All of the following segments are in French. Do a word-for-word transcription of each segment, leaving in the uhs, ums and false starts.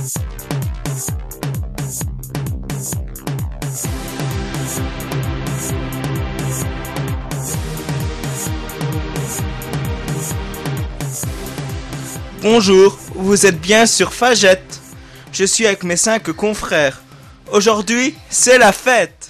Bonjour, vous êtes bien sur Fagette. Je suis avec mes cinq confrères. Aujourd'hui, c'est la fête.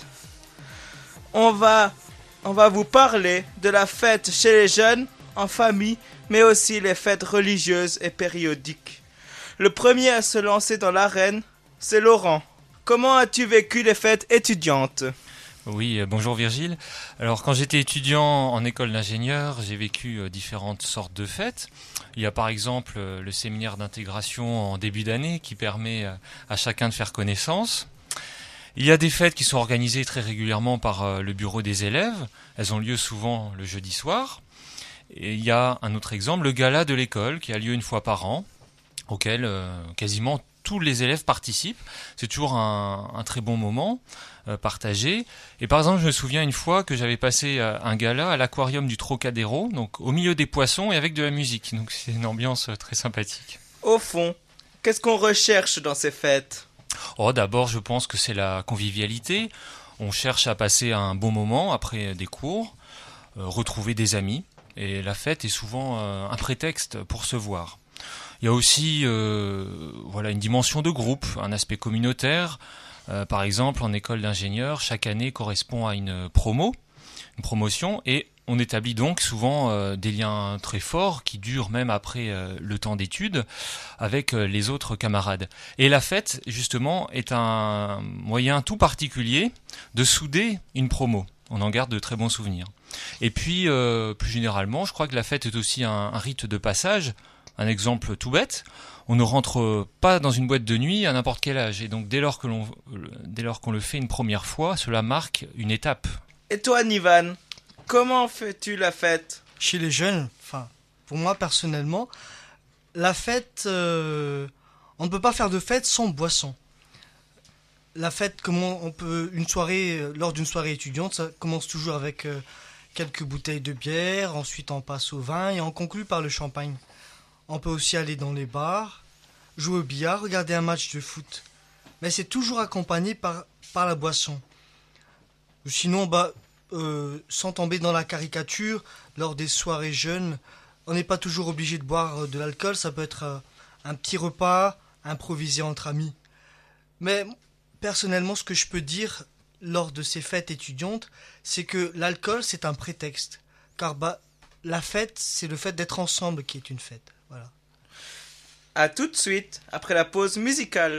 On va, on va vous parler de la fête chez les jeunes, en famille, mais aussi les fêtes religieuses et périodiques. Le premier à se lancer dans l'arène, c'est Laurent. Comment as-tu vécu les fêtes étudiantes ? Oui, euh, bonjour Virgile. Alors quand j'étais étudiant en école d'ingénieur, j'ai vécu euh, différentes sortes de fêtes. Il y a par exemple euh, le séminaire d'intégration en début d'année qui permet euh, à chacun de faire connaissance. Il y a des fêtes qui sont organisées très régulièrement par euh, le bureau des élèves. Elles ont lieu souvent le jeudi soir. Et il y a un autre exemple, le gala de l'école qui a lieu une fois par an, auquel euh, quasiment tous les élèves participent. C'est toujours un, un très bon moment euh, partagé. Et par exemple, je me souviens une fois que j'avais passé euh, un gala à l'aquarium du Trocadéro, donc au milieu des poissons et avec de la musique. Donc c'est une ambiance euh, très sympathique. Au fond, qu'est-ce qu'on recherche dans ces fêtes ? Oh, d'abord, je pense que c'est la convivialité. On cherche à passer un bon moment après des cours, euh, retrouver des amis. Et la fête est souvent euh, un prétexte pour se voir. Il y a aussi euh, voilà, une dimension de groupe, un aspect communautaire. Euh, par exemple, en école d'ingénieur, chaque année correspond à une promo, une promotion, et on établit donc souvent euh, des liens très forts qui durent même après euh, le temps d'études avec euh, les autres camarades. Et la fête, justement, est un moyen tout particulier de souder une promo. On en garde de très bons souvenirs. Et puis, euh, plus généralement, je crois que la fête est aussi un, un rite de passage. Un exemple tout bête, on ne rentre pas dans une boîte de nuit à n'importe quel âge. Et donc, dès lors que l'on, dès lors qu'on le fait une première fois, cela marque une étape. Et toi, Nivan, comment fais-tu la fête ? Chez les jeunes, enfin, pour moi personnellement, la fête, euh, on ne peut pas faire de fête sans boisson. La fête, comment on peut, une soirée, euh, lors d'une soirée étudiante, ça commence toujours avec euh, quelques bouteilles de bière, ensuite on passe au vin et on conclut par le champagne. On peut aussi aller dans les bars, jouer au billard, regarder un match de foot. Mais c'est toujours accompagné par, par la boisson. Sinon, bah, euh, sans tomber dans la caricature, lors des soirées jeunes, on n'est pas toujours obligé de boire de l'alcool. Ça peut être euh, un petit repas improvisé entre amis. Mais personnellement, ce que je peux dire lors de ces fêtes étudiantes, c'est que l'alcool, c'est un prétexte. Car bah, la fête, c'est le fait d'être ensemble qui est une fête. Voilà. À tout de suite, après la pause musicale.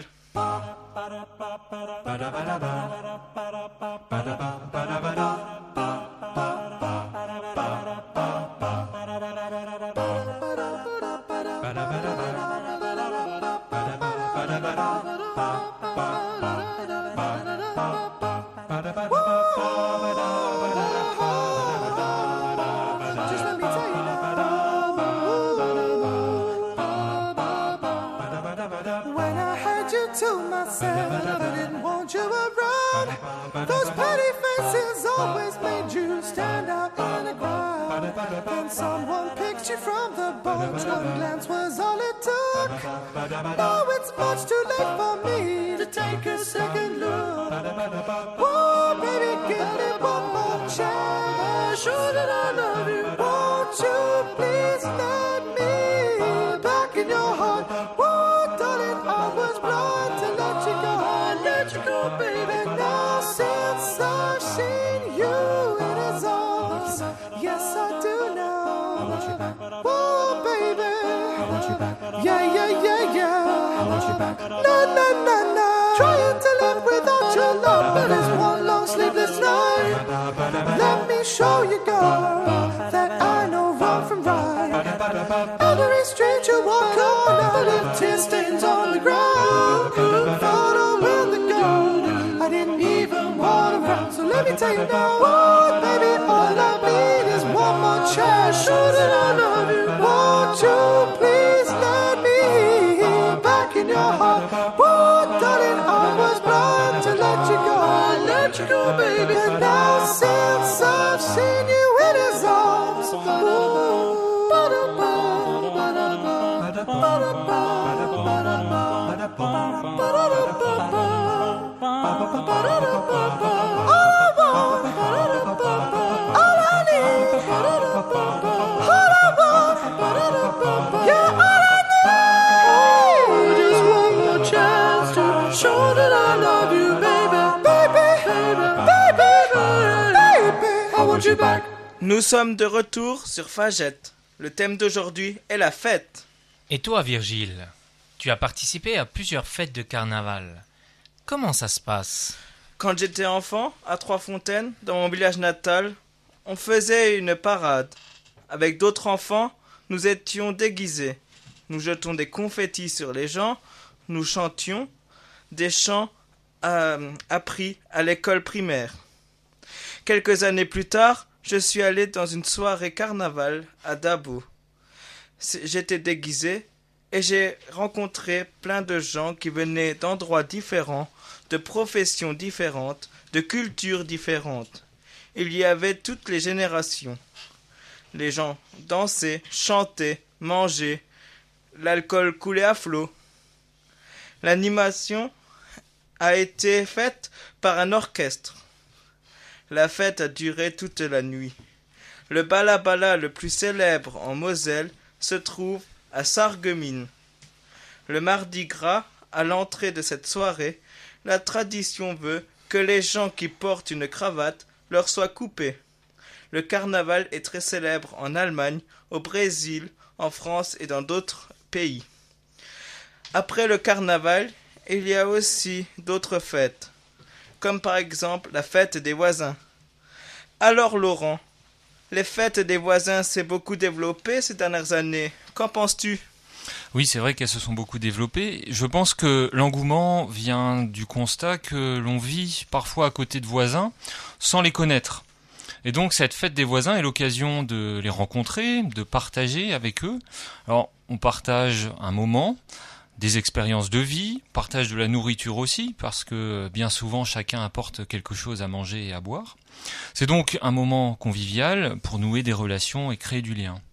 To myself, I didn't want you around. Those pretty faces always made you stand out in the crowd. Then someone picked you from the bunch. One glance was all it took. Now it's much too late for me to take a second look. Oh, baby, give me one more chance. Sure that I love you. Won't you please let me back in your heart? Oh, darling, I was blind to let you go. I let you go, baby. Now since I've seen you in his arms, yes, I do know. I want you back. Oh, baby. I want you back. Yeah, yeah, yeah, yeah. I want you back. No, no, no, no. Trying to live without your love, but it's one long sleepless night. Let me show you, girl, that I know wrong from right. Every street you walk on, never leave tear stains on the ground. Couldn't follow in the gold. I didn't even want around. So let me tell you now, oh, baby, all I need is one more chance. Sure that I love you. Won't you please let me back in your heart? Oh, darling, I was blind to let you go. I let you go, baby. And now since I've seen you in his arms, ooh, ba-da-ba, ba-da-ba, ba-da-ba, ba-da-ba, ba-da-ba. Nous sommes de retour sur Fagette. Le thème d'aujourd'hui est la fête. Et toi, Virgile, tu as participé à plusieurs fêtes de carnaval. Comment ça se passe ? Quand j'étais enfant, à Trois-Fontaines, dans mon village natal, on faisait une parade. Avec d'autres enfants, nous étions déguisés. Nous jetons des confettis sur les gens, nous chantions des chants euh, appris à l'école primaire. Quelques années plus tard, je suis allé dans une soirée carnaval à Dabo. J'étais déguisé et j'ai rencontré plein de gens qui venaient d'endroits différents, de professions différentes, de cultures différentes. Il y avait toutes les générations. Les gens dansaient, chantaient, mangeaient. L'alcool coulait à flot. L'animation a été faite par un orchestre. La fête a duré toute la nuit. Le balabala le plus célèbre en Moselle se trouve à Sarreguemines. Le mardi gras, à l'entrée de cette soirée, la tradition veut que les gens qui portent une cravate leur soient coupés. Le carnaval est très célèbre en Allemagne, au Brésil, en France et dans d'autres pays. Après le carnaval, il y a aussi d'autres fêtes, comme par exemple la fête des voisins. Alors Laurent, les fêtes des voisins s'est beaucoup développées ces dernières années. Qu'en penses-tu ? Oui, c'est vrai qu'elles se sont beaucoup développées. Je pense que l'engouement vient du constat que l'on vit parfois à côté de voisins sans les connaître. Et donc cette fête des voisins est l'occasion de les rencontrer, de partager avec eux. Alors on partage un moment, des expériences de vie, partage de la nourriture aussi, parce que bien souvent chacun apporte quelque chose à manger et à boire. C'est donc un moment convivial pour nouer des relations et créer du lien.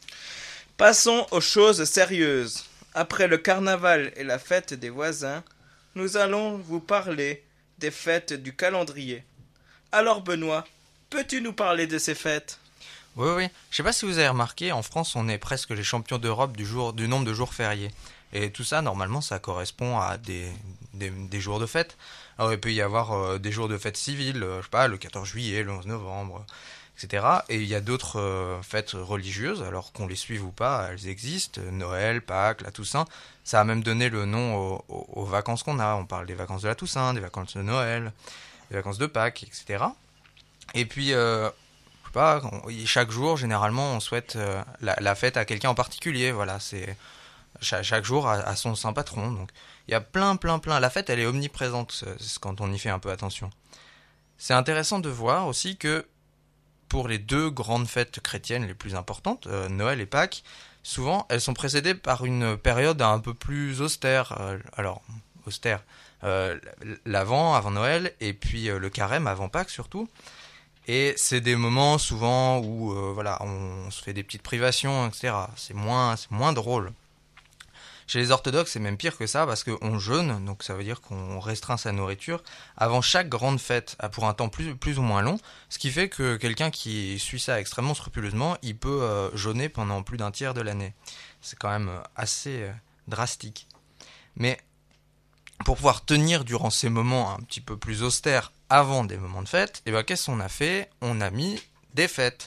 Passons aux choses sérieuses. Après le carnaval et la fête des voisins, nous allons vous parler des fêtes du calendrier. Alors Benoît, peux-tu nous parler de ces fêtes ? Oui, oui. Je sais pas si vous avez remarqué, en France, on est presque les champions d'Europe du, jour, du nombre de jours fériés. Et tout ça, normalement, ça correspond à des, des, des jours de fête. Alors, il peut y avoir euh, des jours de fête civiles, euh, je sais pas, le quatorze juillet, le onze novembre, et cetera. Et il y a d'autres euh, fêtes religieuses, alors qu'on les suive ou pas, elles existent. Noël, Pâques, la Toussaint. Ça a même donné le nom aux, aux, aux vacances qu'on a. On parle des vacances de la Toussaint, des vacances de Noël, des vacances de Pâques, et cetera. Et puis, euh, je sais pas, on, chaque jour, généralement, on souhaite euh, la, la fête à quelqu'un en particulier. Voilà, c'est... Cha- chaque jour a, a son saint patron, donc il y a plein plein plein, la fête elle est omniprésente c'est quand on y fait un peu attention. C'est intéressant de voir aussi que pour les deux grandes fêtes chrétiennes les plus importantes, euh, Noël et Pâques, souvent elles sont précédées par une période un peu plus austère, euh, alors austère, euh, l'avant, avant Noël, et puis euh, le carême avant Pâques surtout. Et c'est des moments souvent où euh, voilà, on, on se fait des petites privations, et cetera. C'est moins, c'est moins drôle. Chez les orthodoxes, c'est même pire que ça parce qu'on jeûne, donc ça veut dire qu'on restreint sa nourriture avant chaque grande fête pour un temps plus, plus ou moins long, ce qui fait que quelqu'un qui suit ça extrêmement scrupuleusement, il peut euh, jeûner pendant plus d'un tiers de l'année. C'est quand même assez euh, drastique. Mais pour pouvoir tenir durant ces moments un petit peu plus austères avant des moments de fête, eh ben, qu'est-ce qu'on a fait ? On a mis des fêtes.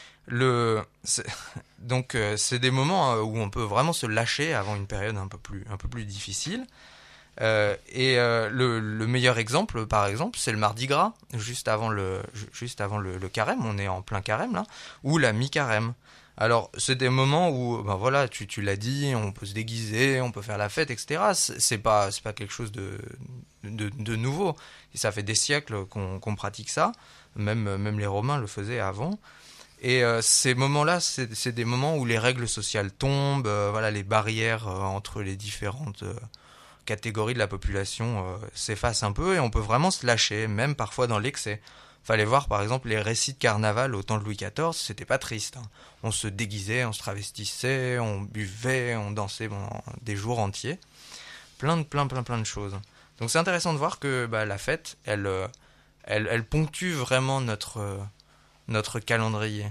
Le, c'est, donc euh, c'est des moments où on peut vraiment se lâcher avant une période un peu plus, un peu plus difficile. Euh, et euh, le, le meilleur exemple, par exemple, c'est le Mardi Gras, juste avant le, juste avant le, le carême, on est en plein carême là, ou la mi-carême. Alors c'est des moments où, ben voilà, tu, tu l'as dit, on peut se déguiser, on peut faire la fête, et cetera. C'est, c'est pas, c'est pas quelque chose de, de, de nouveau. Et ça fait des siècles qu'on, qu'on pratique ça. Même, même les Romains le faisaient avant. Et euh, ces moments-là, c'est, c'est des moments où les règles sociales tombent, euh, voilà, les barrières euh, entre les différentes euh, catégories de la population euh, s'effacent un peu et on peut vraiment se lâcher, même parfois dans l'excès. Fallait voir par exemple les récits de carnaval au temps de Louis quatorze, c'était pas triste. Hein. On se déguisait, on se travestissait, on buvait, on dansait pendant des jours entiers. Plein de plein plein plein de choses. Donc c'est intéressant de voir que bah, la fête, elle, euh, elle, elle ponctue vraiment notre, euh, notre calendrier.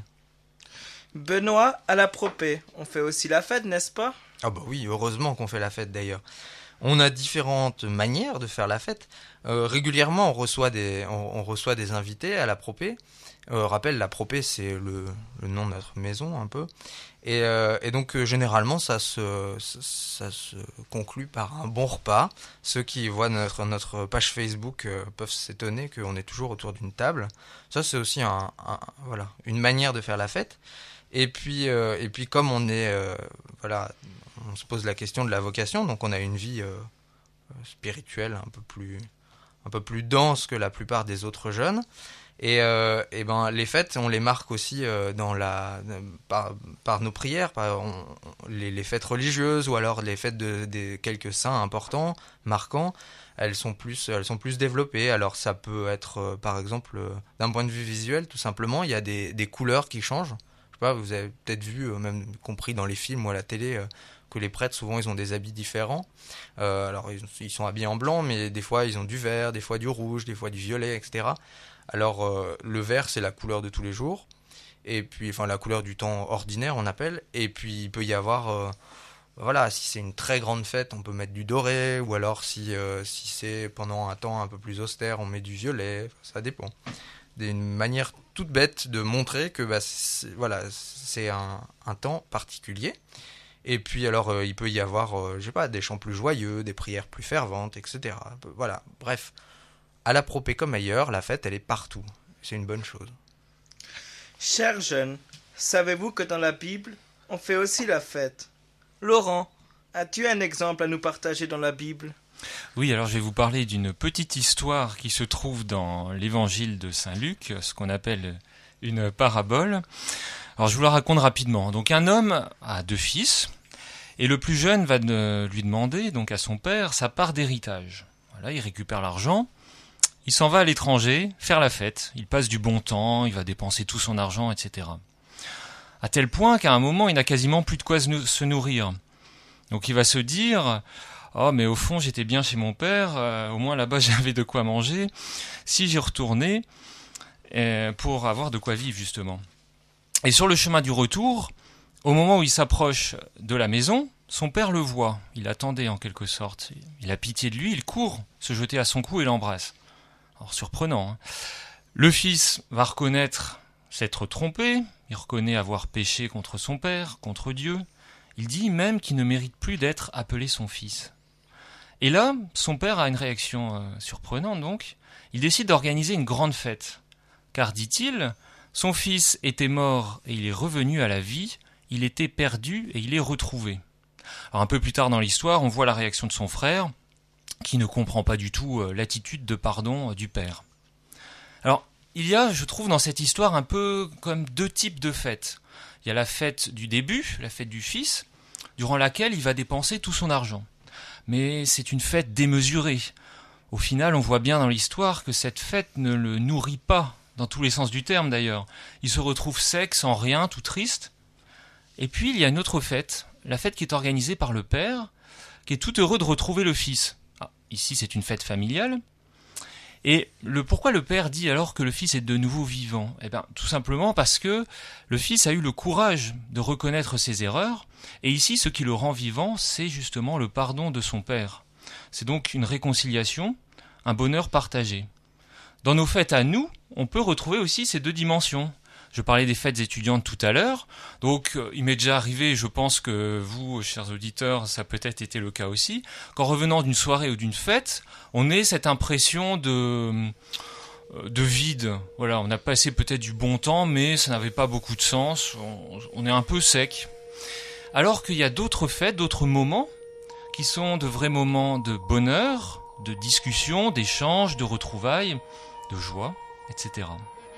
Benoît, à la propée, on fait aussi la fête, n'est-ce pas? Ah bah oui, heureusement qu'on fait la fête d'ailleurs. On a différentes manières de faire la fête. Euh, régulièrement, on reçoit des, on, on reçoit des invités à la propée. Euh, rappelle, la propée, c'est le, le nom de notre maison un peu. Et, euh, et donc euh, généralement, ça se, ça se conclut par un bon repas. Ceux qui voient notre, notre page Facebook euh, peuvent s'étonner qu'on est toujours autour d'une table. Ça, c'est aussi un, un, voilà, une manière de faire la fête. Et puis, euh, et puis comme on est, euh, voilà, on se pose la question de la vocation, donc on a une vie euh, spirituelle un peu plus, un peu plus dense que la plupart des autres jeunes. Et, euh, et ben les fêtes, on les marque aussi euh, dans la, par, par nos prières, par on, les, les fêtes religieuses ou alors les fêtes de, des quelques saints importants, marquants. Elles sont plus, elles sont plus développées. Alors ça peut être, euh, par exemple, euh, d'un point de vue visuel, tout simplement, il y a des, des couleurs qui changent. Je sais pas, vous avez peut-être vu, euh, même compris dans les films ou à la télé, euh, que les prêtres, souvent, ils ont des habits différents. Euh, alors ils, ils sont habillés en blanc, mais des fois ils ont du vert, des fois du rouge, des fois du violet, et cetera. Alors euh, le vert, c'est la couleur de tous les jours, et puis enfin la couleur du temps ordinaire, on appelle. Et puis il peut y avoir, euh, voilà, si c'est une très grande fête, on peut mettre du doré, ou alors si euh, si c'est pendant un temps un peu plus austère, on met du violet. Ça dépend. Une manière toute bête de montrer que bah, c'est, voilà, c'est un, un temps particulier. Et puis alors euh, il peut y avoir, euh, je sais pas, des chants plus joyeux, des prières plus ferventes, et cetera. Voilà, bref. À la propée comme ailleurs, la fête, elle est partout. C'est une bonne chose. Chers jeunes, savez-vous que dans la Bible, on fait aussi la fête? Laurent, as-tu un exemple à nous partager dans la Bible? Oui, alors je vais vous parler d'une petite histoire qui se trouve dans l'évangile de Saint Luc, ce qu'on appelle une parabole. Alors je vous la raconte rapidement. Donc un homme a deux fils, et le plus jeune va de lui demander, donc à son père, sa part d'héritage. Voilà, il récupère l'argent. Il s'en va à l'étranger, faire la fête. Il passe du bon temps, il va dépenser tout son argent, et cetera. À tel point qu'à un moment, il n'a quasiment plus de quoi se nourrir. Donc il va se dire « Oh, mais au fond, j'étais bien chez mon père, euh, au moins là-bas, j'avais de quoi manger. Si j'y retournais, euh, pour avoir de quoi vivre, justement. » Et sur le chemin du retour, au moment où il s'approche de la maison, son père le voit. Il attendait, en quelque sorte. Il a pitié de lui, il court se jeter à son cou et l'embrasse. Alors surprenant, hein. Le fils va reconnaître s'être trompé, il reconnaît avoir péché contre son père, contre Dieu. Il dit même qu'il ne mérite plus d'être appelé son fils. Et là, son père a une réaction euh, surprenante donc. Il décide d'organiser une grande fête. Car, dit-il, son fils était mort et il est revenu à la vie, il était perdu et il est retrouvé. Alors un peu plus tard dans l'histoire, on voit la réaction de son frère, qui ne comprend pas du tout euh, l'attitude de pardon euh, du père. Alors, il y a, je trouve, dans cette histoire un peu comme deux types de fêtes. Il y a la fête du début, la fête du fils, durant laquelle il va dépenser tout son argent. Mais c'est une fête démesurée. Au final, on voit bien dans l'histoire que cette fête ne le nourrit pas, dans tous les sens du terme d'ailleurs. Il se retrouve sec, sans rien, tout triste. Et puis, il y a une autre fête, la fête qui est organisée par le père, qui est tout heureux de retrouver le fils. Ah, ici, c'est une fête familiale. Et le, pourquoi le père dit alors que le fils est de nouveau vivant? Eh bien, tout simplement parce que le fils a eu le courage de reconnaître ses erreurs. Et ici, ce qui le rend vivant, c'est justement le pardon de son père. C'est donc une réconciliation, un bonheur partagé. Dans nos fêtes à nous, on peut retrouver aussi ces deux dimensions. Je parlais des fêtes étudiantes tout à l'heure, donc euh, il m'est déjà arrivé, je pense que vous, chers auditeurs, ça a peut-être été le cas aussi, qu'en revenant d'une soirée ou d'une fête, on ait cette impression de, de vide. Voilà, on a passé peut-être du bon temps, mais ça n'avait pas beaucoup de sens, on, on est un peu sec. Alors qu'il y a d'autres fêtes, d'autres moments, qui sont de vrais moments de bonheur, de discussion, d'échange, de retrouvailles, de joie, et cetera.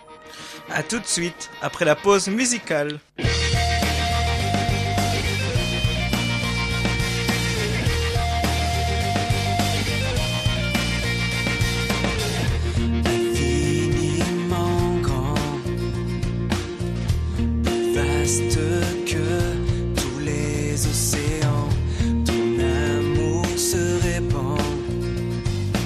À tout de suite, après la pause musicale. Infiniment grand, vaste que tous les océans, ton amour se répand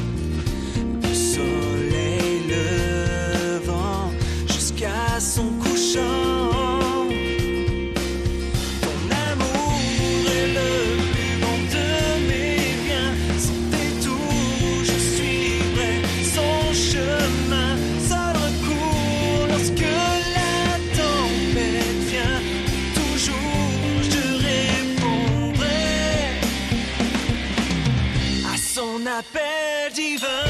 appel divin.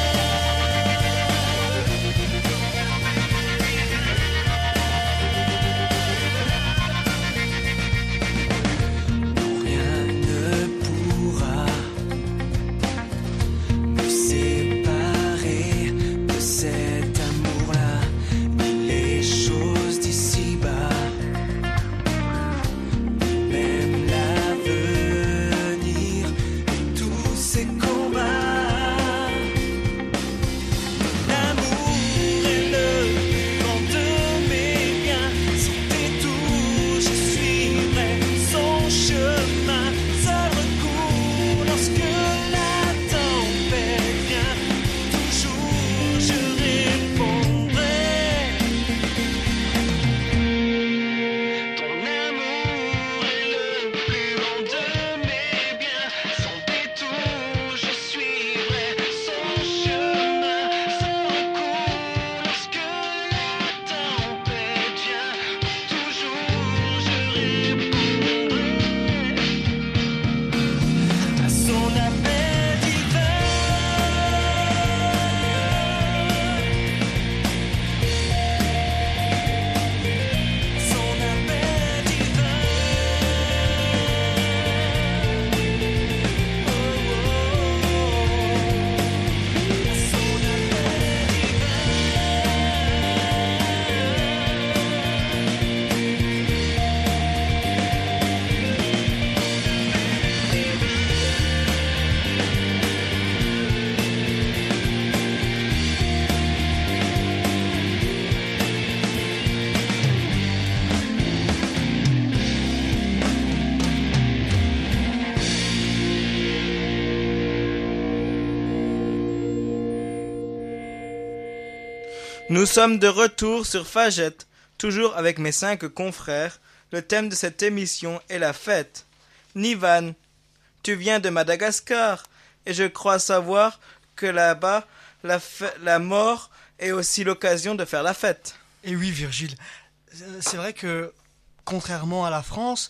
Nous sommes de retour sur Fagette, toujours avec mes cinq confrères. Le thème de cette émission est la fête. Nivan, tu viens de Madagascar, et je crois savoir que là-bas, la, f- la mort est aussi l'occasion de faire la fête. Et oui, Virgile, c'est vrai que, contrairement à la France,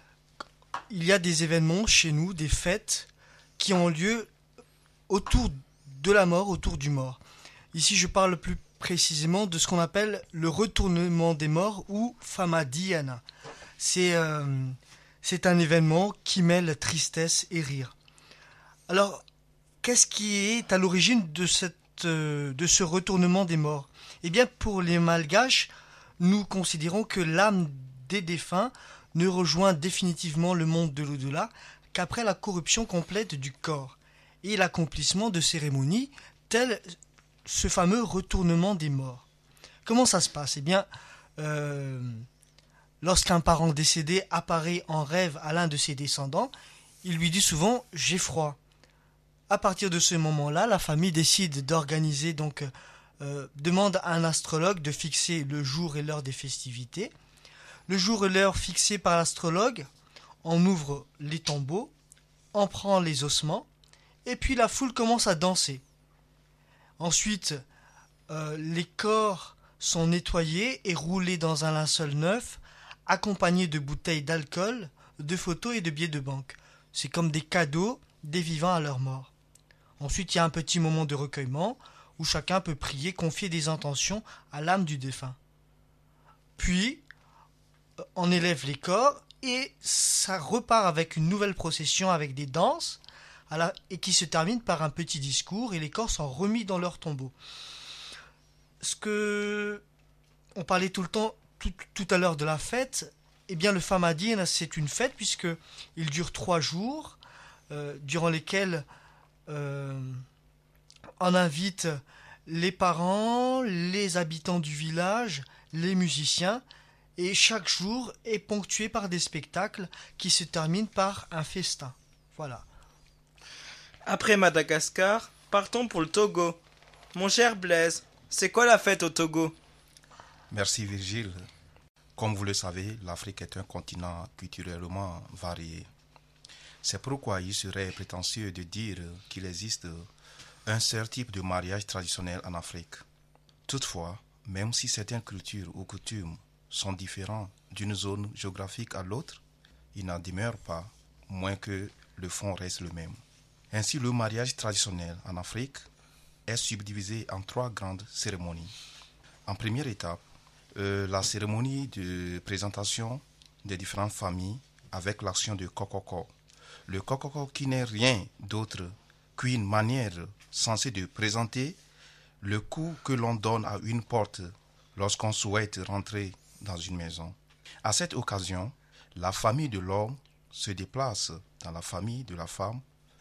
il y a des événements chez nous, des fêtes, qui ont lieu autour de la mort, autour du mort. Ici, je parle plus précisément de ce qu'on appelle le retournement des morts ou Famadiana. C'est, euh, c'est un événement qui mêle tristesse et rire. Alors, qu'est-ce qui est à l'origine de, cette, euh, de ce retournement des morts ? Eh bien, pour les Malgaches, nous considérons que l'âme des défunts ne rejoint définitivement le monde de l'au-delà qu'après la corruption complète du corps et l'accomplissement de cérémonies telles ce fameux retournement des morts. Comment ça se passe ? Eh bien, euh, lorsqu'un parent décédé apparaît en rêve à l'un de ses descendants, il lui dit souvent « j'ai froid ». À partir de ce moment-là, la famille décide d'organiser, donc euh, demande à un astrologue de fixer le jour et l'heure des festivités. Le jour et l'heure fixés par l'astrologue, on ouvre les tombeaux, on prend les ossements, et puis la foule commence à danser. Ensuite, euh, les corps sont nettoyés et roulés dans un linceul neuf, accompagnés de bouteilles d'alcool, de photos et de billets de banque. C'est comme des cadeaux des vivants à leur mort. Ensuite, il y a un petit moment de recueillement où chacun peut prier, confier des intentions à l'âme du défunt. Puis, on élève les corps et ça repart avec une nouvelle procession avec des danses à la, et qui se termine par un petit discours et les corps sont remis dans leur tombeau. Ce que on parlait tout le temps, tout, tout à l'heure de la fête, eh bien le Famadien, c'est une fête puisque il dure trois jours, euh, durant lesquels euh, on invite les parents, les habitants du village, les musiciens, et chaque jour est ponctué par des spectacles qui se terminent par un festin. Voilà. Après Madagascar, partons pour le Togo. Mon cher Blaise, c'est quoi la fête au Togo ? Merci Virgile. Comme vous le savez, l'Afrique est un continent culturellement varié. C'est pourquoi il serait prétentieux de dire qu'il existe un seul type de mariage traditionnel en Afrique. Toutefois, même si certaines cultures ou coutumes sont différentes d'une zone géographique à l'autre, il n'en demeure pas moins que le fond reste le même. Ainsi, le mariage traditionnel en Afrique est subdivisé en trois grandes cérémonies. En première étape, euh, la cérémonie de présentation des différentes familles avec l'action de kokoko. Le kokoko qui n'est rien d'autre qu'une manière censée de présenter le coup que l'on donne à une porte lorsqu'on souhaite rentrer dans une maison. À cette occasion, la famille de l'homme se déplace dans la famille de la femme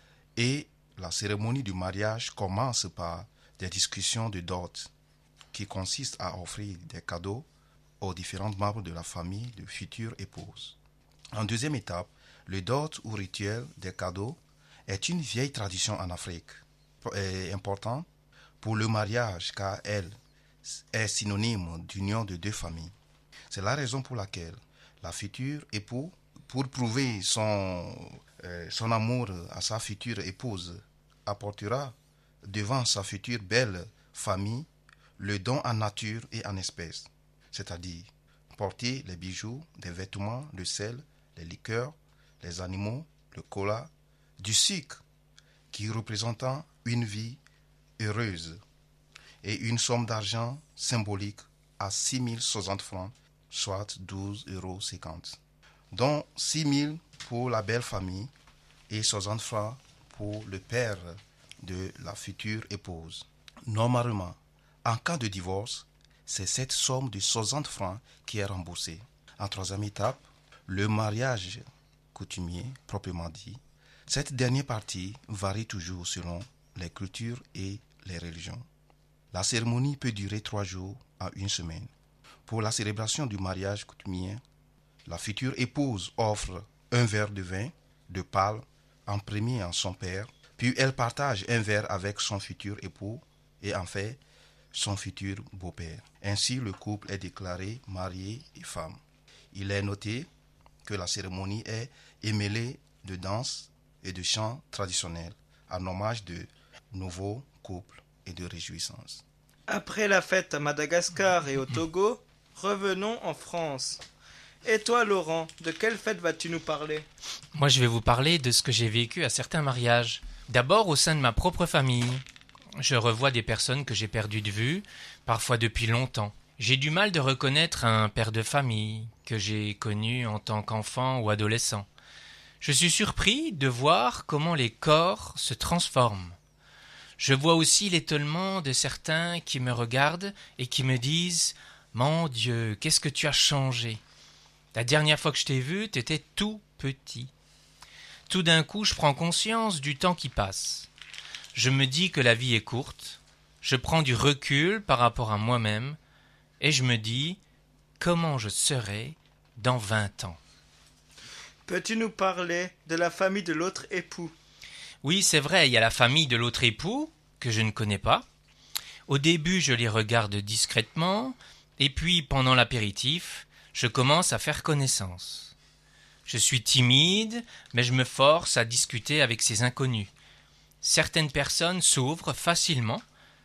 et la cérémonie du mariage commence par des discussions de dot qui consistent à offrir des cadeaux aux différents membres de la famille de futures épouses. En deuxième étape, le dot ou rituel des cadeaux est une vieille tradition en Afrique, est important pour le mariage car elle est synonyme d'union de deux familles. C'est la raison pour laquelle la future épouse, pour prouver son, euh, son amour à sa future épouse, apportera devant sa future belle famille le don en nature et en espèces, c'est-à-dire porter les bijoux, des vêtements, le sel, les liqueurs, les animaux, le cola, du sucre qui représentant une vie heureuse et une somme d'argent symbolique à six mille soixante francs, soit douze euros cinquante, dont six mille pour la belle famille et soixante francs pour le père de la future épouse. Normalement, en cas de divorce, c'est cette somme de soixante francs qui est remboursée. En troisième étape, le mariage coutumier, proprement dit. Cette dernière partie varie toujours selon les cultures et les religions. La cérémonie peut durer trois jours à une semaine. Pour la célébration du mariage coutumier, la future épouse offre un verre de vin de Pâle en premier à son père, puis elle partage un verre avec son futur époux et en fait son futur beau-père. Ainsi, le couple est déclaré marié et femme. Il est noté que la cérémonie est émêlée de danses et de chants traditionnels en hommage de nouveaux couples et de réjouissance. Après la fête à Madagascar et au Togo, revenons en France. Et toi, Laurent, de quelle fête vas-tu nous parler? Moi, je vais vous parler de ce que j'ai vécu à certains mariages. D'abord, au sein de ma propre famille. Je revois des personnes que j'ai perdues de vue, parfois depuis longtemps. J'ai du mal de reconnaître un père de famille que j'ai connu en tant qu'enfant ou adolescent. Je suis surpris de voir comment les corps se transforment. Je vois aussi l'étonnement de certains qui me regardent et qui me disent « Mon Dieu, qu'est-ce que tu as changé ?» La dernière fois que je t'ai vu, tu étais tout petit. Tout d'un coup, je prends conscience du temps qui passe. Je me dis que la vie est courte, je prends du recul par rapport à moi-même, et je me dis comment je serai dans vingt ans. Peux-tu nous parler de la famille de l'autre époux? Oui, c'est vrai, il y a la famille de l'autre époux, que je ne connais pas. Au début, je les regarde discrètement, et puis, pendant l'apéritif, je commence à faire connaissance. Je suis timide, mais je me force à discuter avec ces inconnus. Certaines personnes s'ouvrent facilement,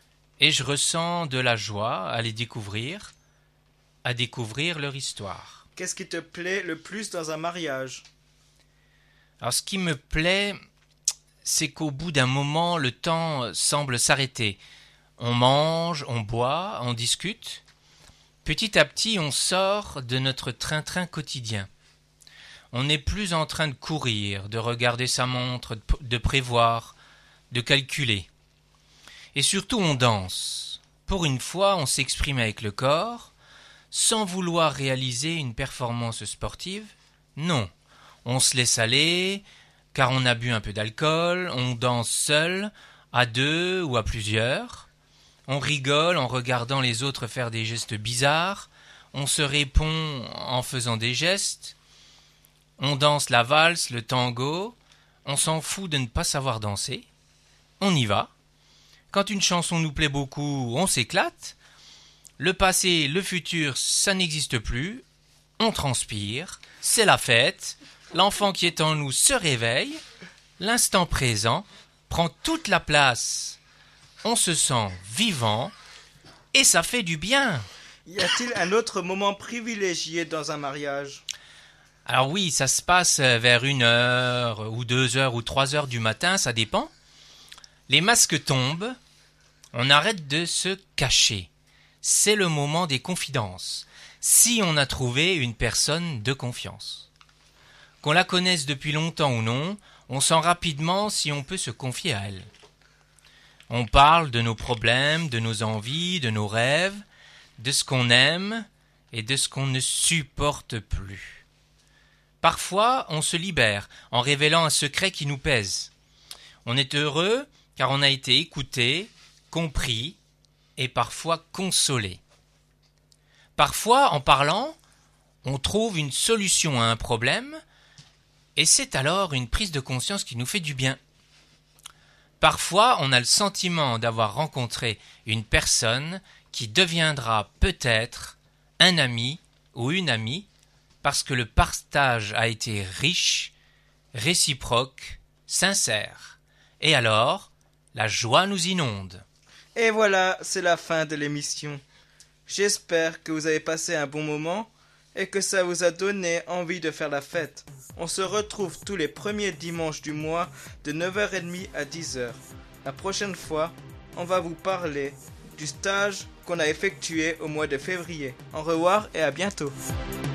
et je ressens de la joie à les découvrir, à découvrir leur histoire. Qu'est-ce qui te plaît le plus dans un mariage? Alors, ce qui me plaît, c'est qu'au bout d'un moment, le temps semble s'arrêter. On mange, on boit, on discute. Petit à petit, on sort de notre train-train quotidien. On n'est plus en train de courir, de regarder sa montre, de prévoir, de calculer. Et surtout, on danse. Pour une fois, on s'exprime avec le corps, sans vouloir réaliser une performance sportive. Non, on se laisse aller, car on a bu un peu d'alcool, on danse seul, à deux ou à plusieurs. On rigole en regardant les autres faire des gestes bizarres, on se répond en faisant des gestes, on danse la valse, le tango, on s'en fout de ne pas savoir danser, on y va. Quand une chanson nous plaît beaucoup, on s'éclate. Le passé, le futur, ça n'existe plus. On transpire, c'est la fête. L'enfant qui est en nous se réveille. L'instant présent prend toute la place. On se sent vivant et ça fait du bien. Y a-t-il un autre moment privilégié dans un mariage? Alors oui, ça se passe vers une heure ou deux heures ou trois heures du matin, ça dépend. Les masques tombent, on arrête de se cacher. C'est le moment des confidences. Si on a trouvé une personne de confiance. Qu'on la connaisse depuis longtemps ou non, on sent rapidement si on peut se confier à elle. On parle de nos problèmes, de nos envies, de nos rêves, de ce qu'on aime et de ce qu'on ne supporte plus. Parfois, on se libère en révélant un secret qui nous pèse. On est heureux car on a été écouté, compris et parfois consolé. Parfois, en parlant, on trouve une solution à un problème et c'est alors une prise de conscience qui nous fait du bien. Parfois, on a le sentiment d'avoir rencontré une personne qui deviendra peut-être un ami ou une amie parce que le partage a été riche, réciproque, sincère. Et alors, la joie nous inonde. Et voilà, c'est la fin de l'émission. J'espère que vous avez passé un bon moment et que ça vous a donné envie de faire la fête. On se retrouve tous les premiers dimanches du mois de neuf heures trente à dix heures. La prochaine fois, on va vous parler du stage qu'on a effectué au mois de février. Au revoir et à bientôt.